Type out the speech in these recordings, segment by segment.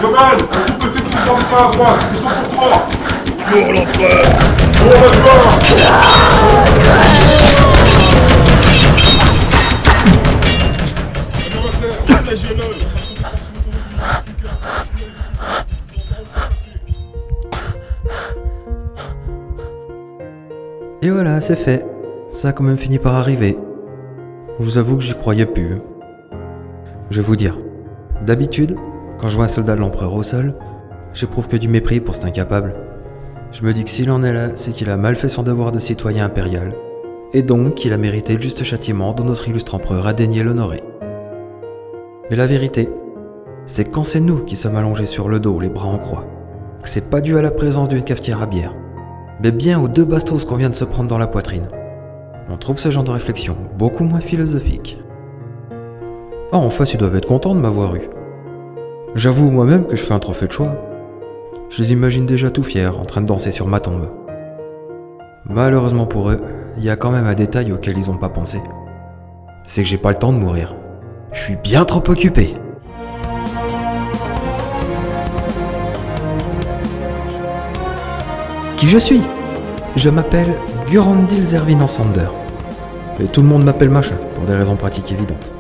Jamal, on trouve que c'est qui ne tendent pas à droite, ils sont pour toi. Pour l'empereur. Pour la gloire. Protégez-le. Et voilà, c'est fait. Ça a quand même fini par arriver. Je vous avoue que j'y croyais plus. Je vais vous dire, d'habitude, quand je vois un soldat de l'empereur au sol, j'éprouve que du mépris pour cet incapable. Je me dis que s'il en est là, c'est qu'il a mal fait son devoir de citoyen impérial, et donc qu'il a mérité le juste châtiment dont notre illustre empereur a daigné l'honorer. Mais la vérité, c'est que quand c'est nous qui sommes allongés sur le dos, les bras en croix, que c'est pas dû à la présence d'une cafetière à bière, mais bien aux 2 bastos qu'on vient de se prendre dans la poitrine, on trouve ce genre de réflexion beaucoup moins philosophique. Ah, en face, ils doivent être contents de m'avoir eu. J'avoue moi-même que je fais un trophée de choix. Je les imagine déjà tout fiers, en train de danser sur ma tombe. Malheureusement pour eux, il y a quand même un détail auquel ils ont pas pensé. C'est que j'ai pas le temps de mourir. Je suis bien trop occupé. Qui je suis? Je m'appelle Gurandil Zervin Sander. Et tout le monde m'appelle machin, pour des raisons pratiques évidentes.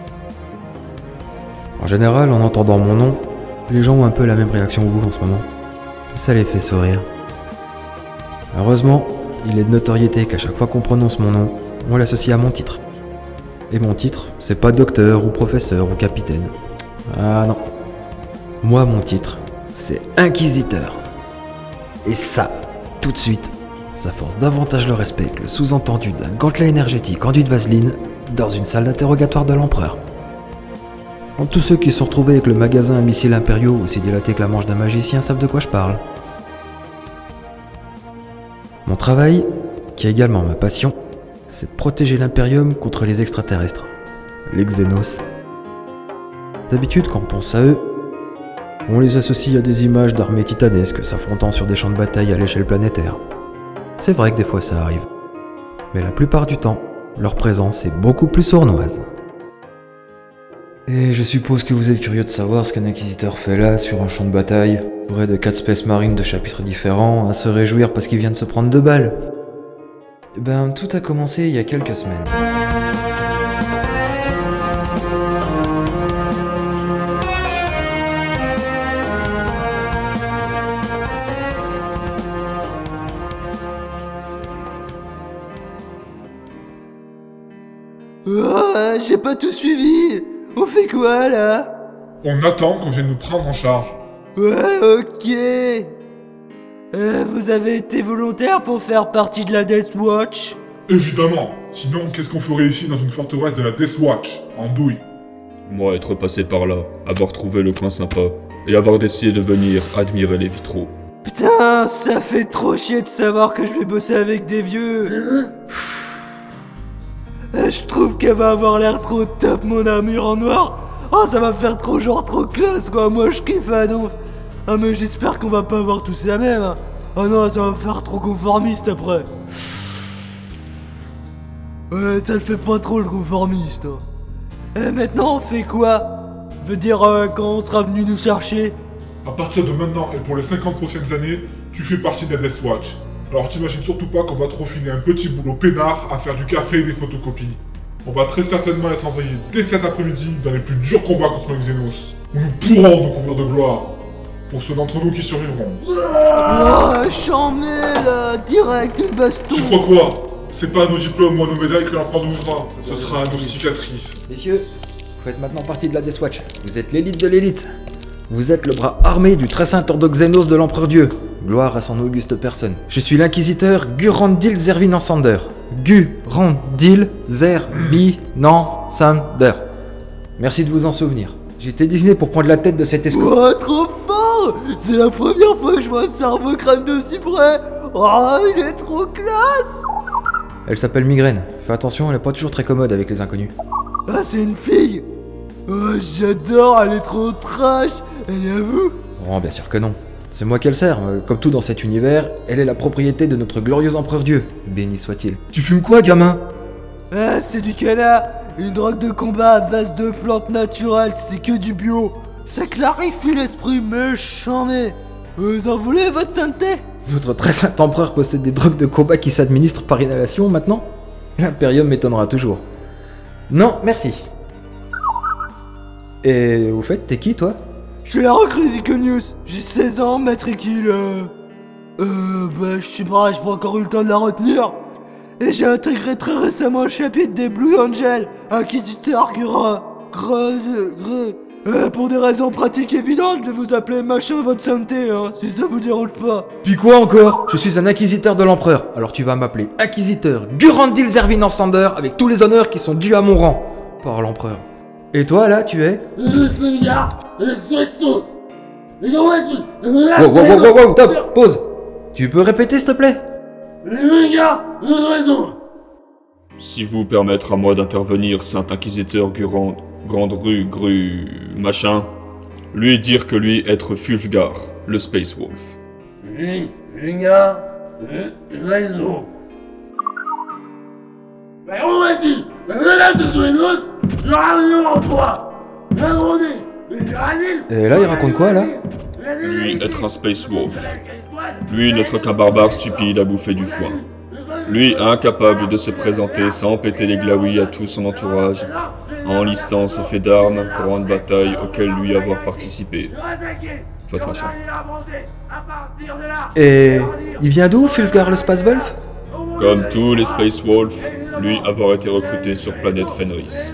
En général, en entendant mon nom, les gens ont un peu la même réaction que vous en ce moment. Ça les fait sourire. Heureusement, il est de notoriété qu'à chaque fois qu'on prononce mon nom, on l'associe à mon titre. Et mon titre, c'est pas docteur ou professeur ou capitaine. Ah non. Moi, mon titre, c'est inquisiteur. Et ça, tout de suite, ça force davantage le respect que le sous-entendu d'un gantelet énergétique enduit de vaseline dans une salle d'interrogatoire de l'empereur. Tous ceux qui se sont retrouvés avec le magasin à missiles impériaux aussi dilaté que la manche d'un magicien savent de quoi je parle. Mon travail, qui est également ma passion, c'est de protéger l'Imperium contre les extraterrestres, les Xénos. D'habitude, quand on pense à eux, on les associe à des images d'armées titanesques s'affrontant sur des champs de bataille à l'échelle planétaire. C'est vrai que des fois ça arrive, mais la plupart du temps, leur présence est beaucoup plus sournoise. Et je suppose que vous êtes curieux de savoir ce qu'un inquisiteur fait là, sur un champ de bataille, près de 4 Space Marines de chapitres différents, à se réjouir parce qu'il vient de se prendre 2 balles. Eh ben, tout a commencé il y a quelques semaines. Oh, j'ai pas tout suivi. On fait quoi là? On attend qu'on vienne nous prendre en charge. Ouais, ok. Vous avez été volontaire pour faire partie de la Death Watch? Évidemment. Sinon, qu'est-ce qu'on ferait ici dans une forteresse de la Death Watch, en douille? Moi, être passé par là, avoir trouvé le coin sympa, et avoir décidé de venir admirer les vitraux. Putain, ça fait trop chier de savoir que je vais bosser avec des vieux. Je trouve qu'elle va avoir l'air trop top, mon armure en noir. Oh, ça va me faire trop genre trop classe quoi, moi je kiffe à donf. Ah mais j'espère qu'on va pas avoir tous la même. Hein. Oh non, ça va me faire trop conformiste après. Ouais, ça le fait pas trop le conformiste. Hein. Et maintenant on fait quoi? Veut dire quand on sera venu nous chercher? À partir de maintenant et pour les 50 prochaines années, tu fais partie de la Death Watch. Alors t'imagines surtout pas qu'on va te refiler un petit boulot peinard à faire du café et des photocopies. On va très certainement être envoyé dès cet après-midi dans les plus durs combats contre les Xénos, où nous pourrons nous couvrir de gloire. Pour ceux d'entre nous qui survivront. Oh, j'en mets là, direct une baston. Tu crois quoi? C'est pas à nos diplômes ou à nos médailles que l'empereur nous jugera. Ce sera à nos cicatrices. Messieurs, vous faites maintenant partie de la Death Watch. Vous êtes l'élite de l'élite. Vous êtes le bras armé du très saint ordre Xénos de l'empereur Dieu. Gloire à son auguste personne. Je suis l'inquisiteur Gurandil Zervin Sander. Gurandil Zervin Sander. Merci de vous en souvenir. J'ai été désigné pour prendre la tête de cette escouade. Oh, trop fort! C'est la première fois que je vois un cerveau crâne de si près. Oh, il est trop classe! Elle s'appelle Migraine. Fais attention, elle est pas toujours très commode avec les inconnus. Ah, c'est une fille! Oh, j'adore, elle est trop trash! Elle est à vous? Oh, bien sûr que non. C'est moi qu'elle sert. Comme tout dans cet univers, elle est la propriété de notre glorieux empereur Dieu. Béni soit-il. Tu fumes quoi, gamin? Ah, c'est du cana! Une drogue de combat à base de plantes naturelles, c'est que du bio! ça clarifie l'esprit méchant, mais... Vous en voulez, votre sainteté? Votre très saint empereur possède des drogues de combat qui s'administrent par inhalation maintenant? L'Imperium m'étonnera toujours. Non, merci. Et au fait, t'es qui toi? Je suis la recrue d'Iconius, j'ai 16 ans, matricule... je sais pas, j'ai pas encore eu le temps de la retenir. Et j'ai intégré très récemment le chapitre des Blue Angels, inquisiteur pour des raisons pratiques évidentes, je vais vous appeler machin votre sainteté, hein, si ça vous dérange pas. Puis quoi encore? Je suis un inquisiteur de l'empereur, alors tu vas m'appeler inquisiteur Gurandil Zervin Enstander avec tous les honneurs qui sont dus à mon rang par l'empereur. Et toi là, tu es? Wow, stop, pause. Tu peux répéter s'il te plaît? Si vous permettre à moi d'intervenir, Saint Inquisiteur Gurand, Grande Rue, machin, lui dire que lui être Fulfgar, le Space Wolf. Raison. Mais on m'a dit, la menace sur les noces, je ramène en toi. Et là, il raconte quoi là? Lui être un Space Wolf. Lui n'être qu'un barbare stupide à bouffer du foin. Lui incapable de se présenter sans péter les glaouis à tout son entourage, en listant ses faits d'armes, grandes batailles auxquelles lui avoir participé. Votre machin. Et il vient d'où, Fulfgar le Space Wolf? Comme tous les Space Wolves, lui avoir été recruté sur planète Fenris.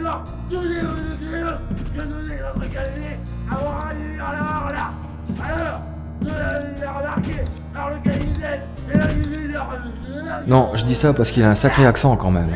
Non, je dis ça parce qu'il a un sacré accent quand même.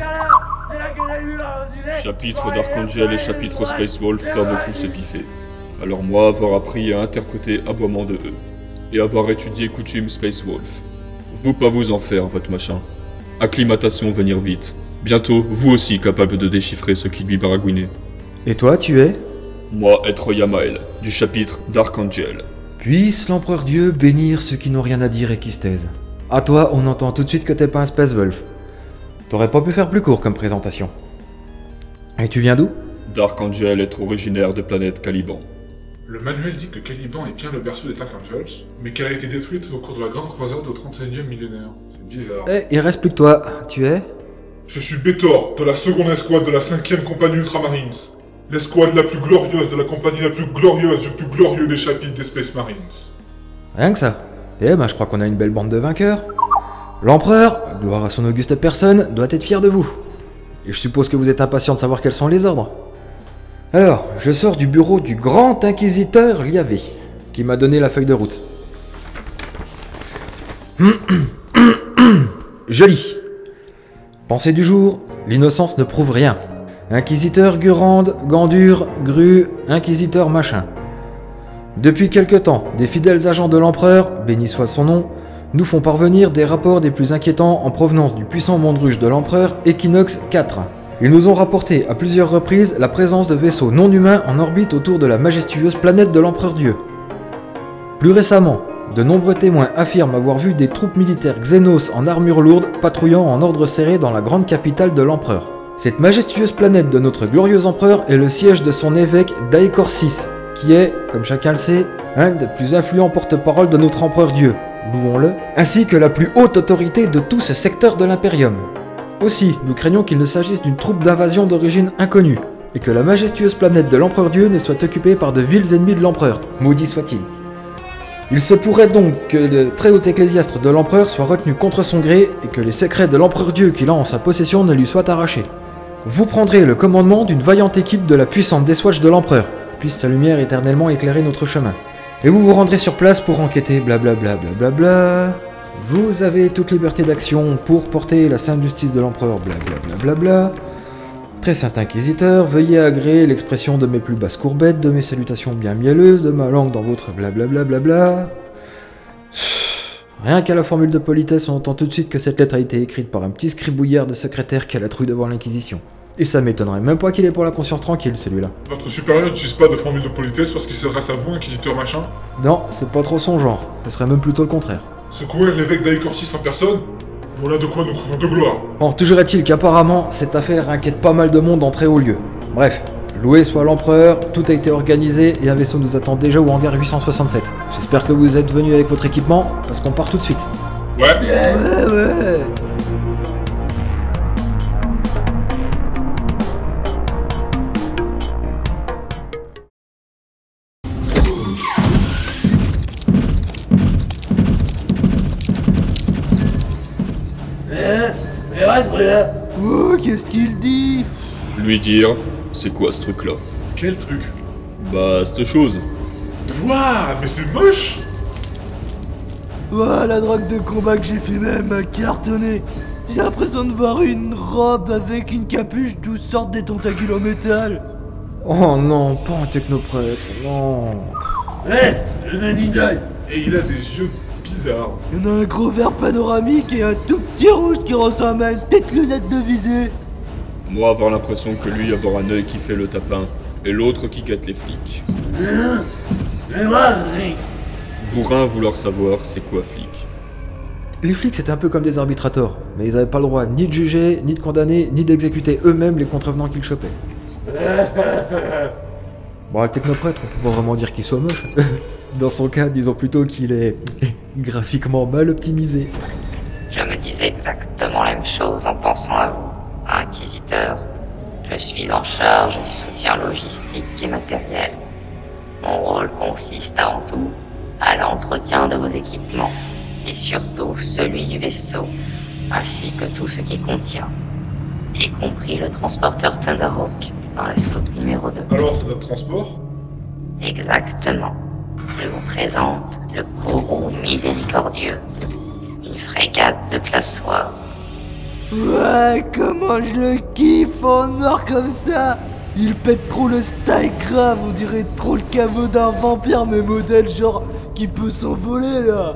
Chapitre d'Archangel et chapitre Space Wolf doit beaucoup se piffer. Alors moi, avoir appris à interpréter aboiement de eux, et avoir étudié coutume Space Wolf. Vous pas vous en faire, votre machin. Acclimatation venir vite. Bientôt, vous aussi capable de déchiffrer ce qui lui baragouinait. Et toi, tu es? Moi, être Yamael, du chapitre d'Archangel. Puisse l'empereur Dieu bénir ceux qui n'ont rien à dire et qui se taisent. À toi, on entend tout de suite que t'es pas un Space Wolf. T'aurais pas pu faire plus court comme présentation. Et tu viens d'où? D'Archangel être originaire de planète Caliban. Le manuel dit que Caliban est bien le berceau des Dark Angels, mais qu'elle a été détruite au cours de la Grande Croisade au 31e millénaire. C'est bizarre. Eh, il reste plus que toi. Tu es? Je suis Bétor, de la seconde escouade de la 5e compagnie Ultramarines. L'escouade la plus glorieuse de la compagnie la plus glorieuse du plus glorieux des chapitres des Space Marines. Rien que ça. Eh ben, je crois qu'on a une belle bande de vainqueurs. L'empereur, gloire à son auguste personne, doit être fier de vous. Et je suppose que vous êtes impatient de savoir quels sont les ordres. Alors, je sors du bureau du grand inquisiteur Liavé, qui m'a donné la feuille de route. Je lis. Pensée du jour, l'innocence ne prouve rien. Inquisiteur Gurande, Gandur, Gru, inquisiteur machin. Depuis quelque temps, des fidèles agents de l'empereur, béni soit son nom, nous font parvenir des rapports des plus inquiétants en provenance du puissant monde ruge de l'empereur Equinox 4. Ils nous ont rapporté à plusieurs reprises la présence de vaisseaux non humains en orbite autour de la majestueuse planète de l'empereur Dieu. Plus récemment, de nombreux témoins affirment avoir vu des troupes militaires Xenos en armure lourde patrouillant en ordre serré dans la grande capitale de l'empereur. Cette majestueuse planète de notre glorieux empereur est le siège de son évêque Daekor VI, qui est, comme chacun le sait, un des plus influents porte-parole de notre empereur Dieu, louons-le, ainsi que la plus haute autorité de tout ce secteur de l'Imperium. Aussi, nous craignons qu'il ne s'agisse d'une troupe d'invasion d'origine inconnue, et que la majestueuse planète de l'empereur Dieu ne soit occupée par de vils ennemis de l'empereur, maudit soit-il. Il se pourrait donc que le très haut ecclésiastre de l'empereur soit retenu contre son gré, et que les secrets de l'empereur Dieu qu'il a en sa possession ne lui soient arrachés. Vous prendrez le commandement d'une vaillante équipe de la puissante Death Watch de l'empereur, puisse sa lumière éternellement éclairer notre chemin. Et vous vous rendrez sur place pour enquêter blablabla blablabla. Vous avez toute liberté d'action pour porter la sainte justice de l'empereur blablabla blablabla. Très saint inquisiteur, veuillez agréer l'expression de mes plus basses courbettes, de mes salutations bien mielleuses, de ma langue dans votre blablabla blabla. Rien qu'à la formule de politesse, on entend tout de suite que cette lettre a été écrite par un petit scribouillard de secrétaire qui a la trouille devant l'Inquisition. Et ça m'étonnerait même pas qu'il ait pour la conscience tranquille, celui-là. Votre supérieur n'utilise pas de formule de politesse lorsqu'il s'adresse à vous, inquisiteur machin? Non, c'est pas trop son genre. Ce serait même plutôt le contraire. Secourir l'évêque Daekor VI en personne? Voilà de quoi nous crevons de gloire. Bon, toujours est-il qu'apparemment, cette affaire inquiète pas mal de monde en très haut lieu. Bref, Loué soit l'empereur, tout a été organisé et un vaisseau nous attend déjà au hangar 867. J'espère que vous êtes venus avec votre équipement, parce qu'on part tout de suite. Ouais. Ouais. Mais reste là. Oh, qu'est-ce qu'il dit? Lui dire, c'est quoi ce truc-là? Quel truc? Bah, cette chose. Ouah, mais c'est moche! Oh, la drogue de combat que j'ai fumée m'a cartonné. J'ai l'impression de voir une robe avec une capuche d'où sortent des tentacules en métal. Oh non, pas un technoprêtre, non. Hé, le Nadindaï. Et il a des yeux bizarres. Il y en a un gros verre panoramique et un tout petit rouge qui ressemble à une petite lunette de visée. Moi, avoir l'impression que lui avoir un œil qui fait le tapin, et l'autre qui guette les flics. Mais moi, Rick. Bourrin vouloir savoir c'est quoi flic. Les flics c'était un peu comme des arbitrators, mais ils avaient pas le droit ni de juger, ni de condamner, ni d'exécuter eux-mêmes les contrevenants qu'ils chopaient. Bon, le technoprêtre, on peut pas vraiment dire qu'il soit moche. Dans son cas, disons plutôt qu'il est graphiquement mal optimisé. Je me disais exactement la même chose en pensant à vous, Inquisiteur. Je suis en charge du soutien logistique et matériel. Mon rôle consiste avant tout à l'entretien de vos équipements, et surtout celui du vaisseau, ainsi que tout ce qu'il contient, y compris le transporteur Thunderhawk dans la soute numéro 2. Alors, c'est notre transport? Exactement. Je vous présente le Kourou miséricordieux, une frégate de classe Sword. Ouais, comment je le kiffe en noir comme ça. Il pète trop le style grave, on dirait trop le caveau d'un vampire, mais modèle genre qui peut s'envoler là.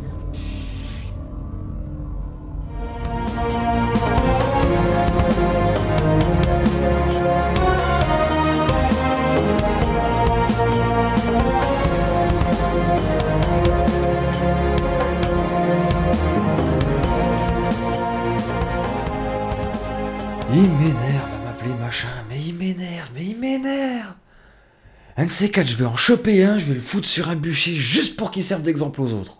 Il m'énerve à m'appeler machin, mais il m'énerve. Un de ces quatre, je vais en choper un, je vais le foutre sur un bûcher juste pour qu'il serve d'exemple aux autres.